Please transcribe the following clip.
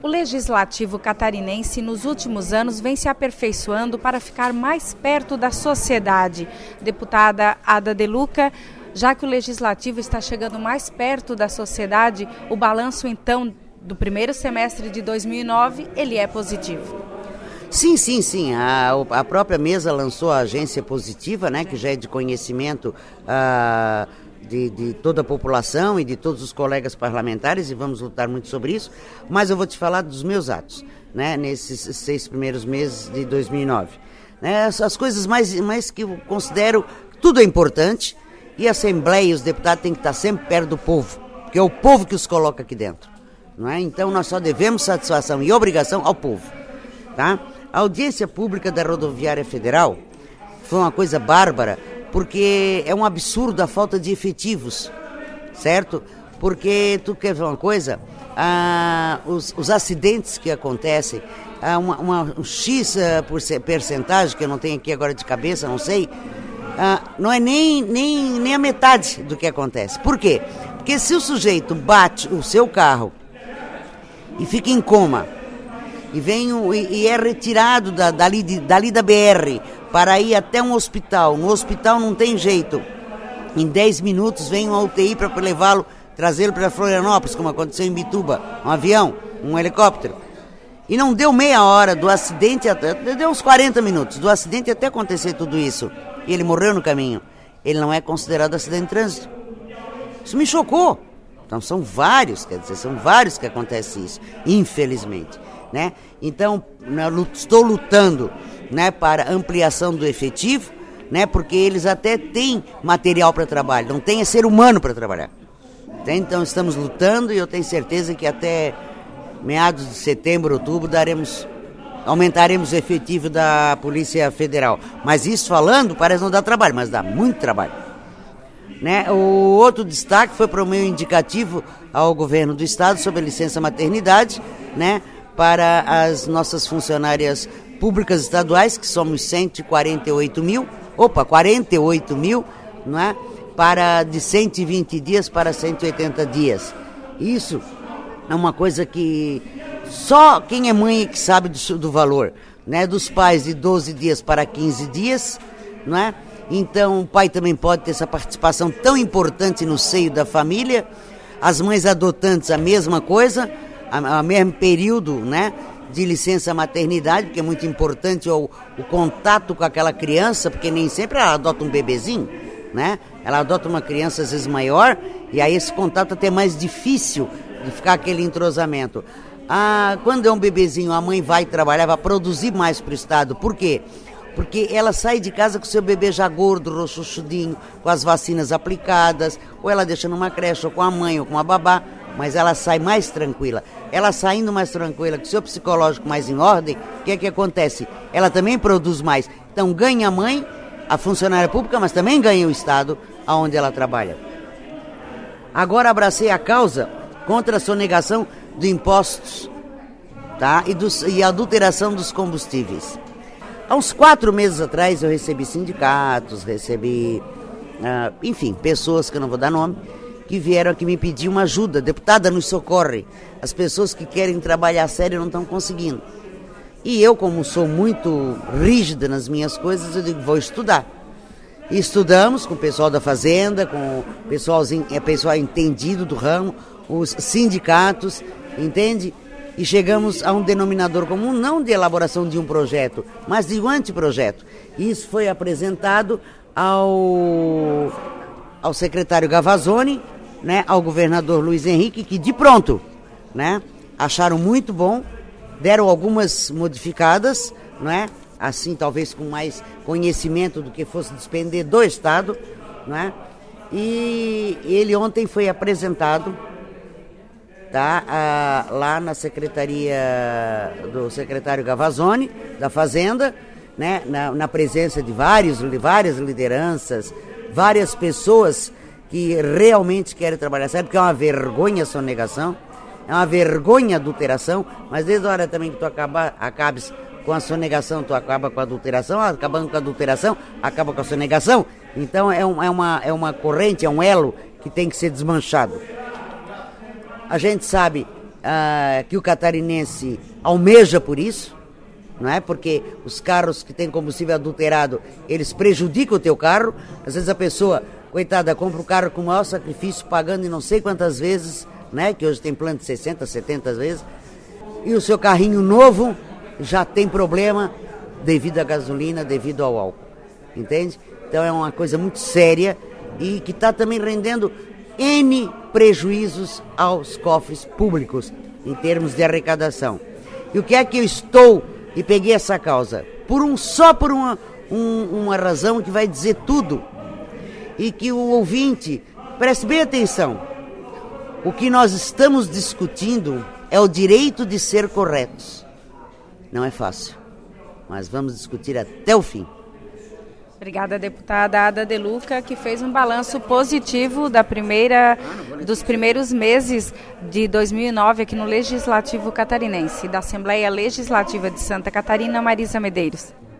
O Legislativo catarinense, nos últimos anos, vem se aperfeiçoando para ficar mais perto da sociedade. Deputada Ada De Luca, já que o Legislativo está chegando mais perto da sociedade, o balanço, então, do primeiro semestre de 2009, ele é positivo. Sim. A própria mesa lançou a agência positiva, né, que já é de conhecimento de toda a população e de todos os colegas parlamentares, e vamos lutar muito sobre isso, mas eu vou te falar dos meus atos, né, nesses 6 primeiros meses de 2009. Né, as coisas mais que eu considero, tudo é importante, e a Assembleia e os deputados têm que estar sempre perto do povo, porque é o povo que os coloca aqui dentro. Não é? Então nós só devemos satisfação e obrigação ao povo. Tá? A audiência pública da Rodoviária Federal foi uma coisa bárbara, porque é um absurdo a falta de efetivos, certo? Porque, tu quer ver uma coisa? Os acidentes que acontecem, um X percentagem, que eu não tenho aqui agora de cabeça, não sei, não é nem a metade do que acontece. Por quê? Porque se o sujeito bate o seu carro e fica em coma, e é retirado dali da BR para ir até um hospital. No hospital não tem jeito. Em 10 minutos vem uma UTI para levá-lo, trazê-lo para Florianópolis, como aconteceu em Bituba. Um avião, um helicóptero. E não deu meia hora do acidente, deu uns 40 minutos do acidente até acontecer tudo isso. E ele morreu no caminho. Ele não é considerado acidente de trânsito. Isso me chocou. Então são vários que acontece isso, infelizmente. Né? Então, estou lutando, né, para ampliação do efetivo, né, porque eles até têm material para trabalho, não tem ser humano para trabalhar. Então, estamos lutando e eu tenho certeza que até meados de setembro, outubro, aumentaremos o efetivo da Polícia Federal. Mas isso falando, parece não dar trabalho, mas dá muito trabalho. Né? O outro destaque foi para o meu indicativo ao governo do estado sobre a licença maternidade, né, para as nossas funcionárias públicas estaduais, que somos 48 mil, não é? De 120 dias para 180 dias. Isso é uma coisa que só quem é mãe é que sabe do valor, né? Dos pais de 12 dias para 15 dias, não é? Então o pai também pode ter essa participação tão importante no seio da família, as mães adotantes a mesma coisa, ao mesmo período, né, de licença maternidade, porque é muito importante o contato com aquela criança, porque nem sempre ela adota um bebezinho, né? Ela adota uma criança às vezes maior, e aí esse contato é até mais difícil de ficar aquele entrosamento. Quando é um bebezinho, a mãe vai trabalhar, vai produzir mais para o estado. Por quê? Porque ela sai de casa com o seu bebê já gordo, rochuchudinho, com as vacinas aplicadas, ou ela deixa numa creche, ou com a mãe, ou com a babá, mas ela sai mais tranquila. Ela saindo mais tranquila, com o seu psicológico mais em ordem, o que é que acontece? Ela também produz mais. Então ganha a mãe, a funcionária pública, mas também ganha o estado onde ela trabalha. Agora abracei a causa contra a sonegação de impostos, tá? E a adulteração dos combustíveis. Há uns 4 meses atrás eu recebi sindicatos, enfim, pessoas que eu não vou dar nome, que vieram aqui me pedir uma ajuda. Deputada, nos socorre. As pessoas que querem trabalhar sério não estão conseguindo. E eu, como sou muito rígida nas minhas coisas, eu digo, vou estudar. E estudamos com o pessoal da Fazenda, com o pessoal entendido do ramo, os sindicatos, entende? E chegamos a um denominador comum, não de elaboração de um projeto, mas de um anteprojeto. E isso foi apresentado ao secretário Gavazzoni, né, ao governador Luiz Henrique, que de pronto, né, acharam muito bom, deram algumas modificadas, né, assim talvez com mais conhecimento do que fosse despender do Estado, né, e ele ontem foi apresentado, tá, lá na secretaria do secretário Gavazzoni, da Fazenda, né, na presença de várias lideranças, várias pessoas que realmente querem trabalhar sério, porque é uma vergonha a sonegação, é uma vergonha a adulteração, mas desde a hora também que tu acabes com a sonegação, tu acaba com a adulteração, acabando com a adulteração, acaba com a sonegação. Então é uma corrente, é um elo que tem que ser desmanchado. A gente sabe que o catarinense almeja por isso, não é? Porque os carros que têm combustível adulterado, eles prejudicam o teu carro. Às vezes a pessoa, coitada, compra o carro com o maior sacrifício, pagando em não sei quantas vezes, né? Que hoje tem plano de 60, 70 vezes. E o seu carrinho novo já tem problema devido à gasolina, devido ao álcool. Entende? Então é uma coisa muito séria e que está também rendendo N prejuízos aos cofres públicos em termos de arrecadação. E o que é que eu estou e peguei essa causa? Por uma razão que vai dizer tudo e que o ouvinte preste bem atenção. O que nós estamos discutindo é o direito de ser corretos. Não é fácil, mas vamos discutir até o fim. Obrigada, deputada Ada De Luca, que fez um balanço positivo dos primeiros meses de 2009 aqui no Legislativo Catarinense. Da Assembleia Legislativa de Santa Catarina, Marisa Medeiros.